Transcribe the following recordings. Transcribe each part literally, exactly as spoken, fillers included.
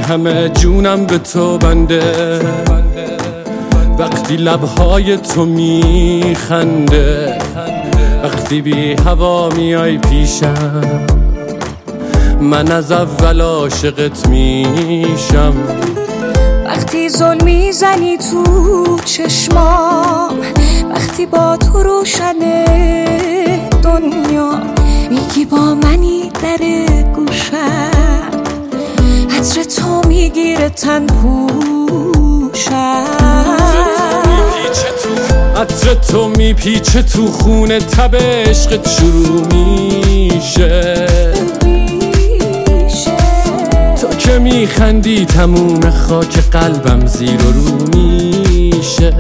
همه جونم به تو بنده، وقتی لبهای تو میخنده، وقتی بی هوا میای پیشم، من از اول عاشقت میشم. وقتی ظلم میزنی تو چشمام، وقتی با تو روشنه دنیا، میگی با منی در گوشم، عطر تو میگیره تن پوشم، عطر تو میپیچه تو خونه، تب عشقت شروع میشه، تو که میخندی تموم خاک قلبم زیر و رو میشه.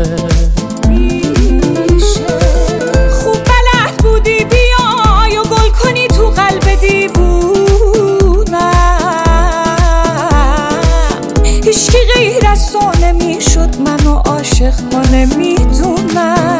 خوب بلد بودی بیای و گل کنی تو قلب دیوونم، هیچکی غیر از تو نمیشد منو عاشق کنه، میدونم.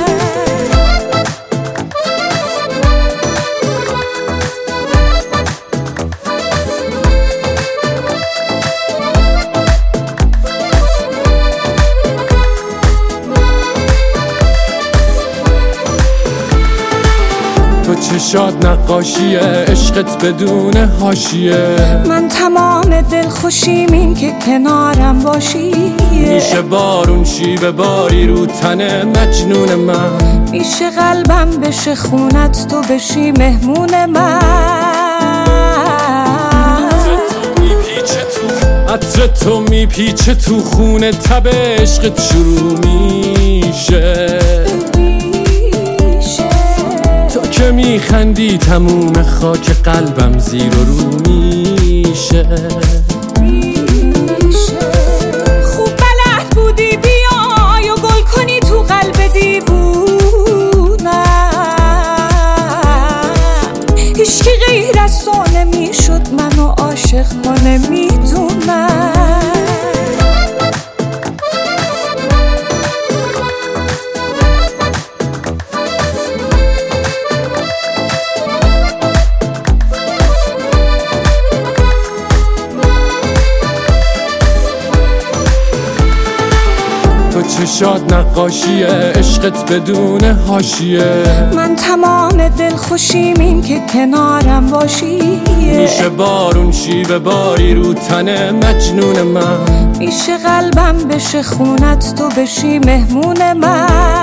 تو چشات نقاشیه، عشقت بدون حاشیه، من تمام دل خوشیم این که کنارم باشی، میشه بارون شیب باری رو تن مجنون من، میشه قلبم بشه خونت تو بشی مهمون من. عطر تو میپیچه تو خونه، تب عشقت شروع میشه، تو که میخندی تموم خاک قلبم زیر و رو میشه. خوب بلد بودی بیای و گل کنی تو قلب دیوونم، هیچکی غیر از تو نمیشد منو عاشق کنه، میدونم. تو چشات نقاشیه، عشقت بدون حاشیه، من تمام دل خوشیم این که کنارم باشی، میشه بارون شیب باری رو تن مجنون من، میشه قلبم بشه خونت تو بشی مهمون من.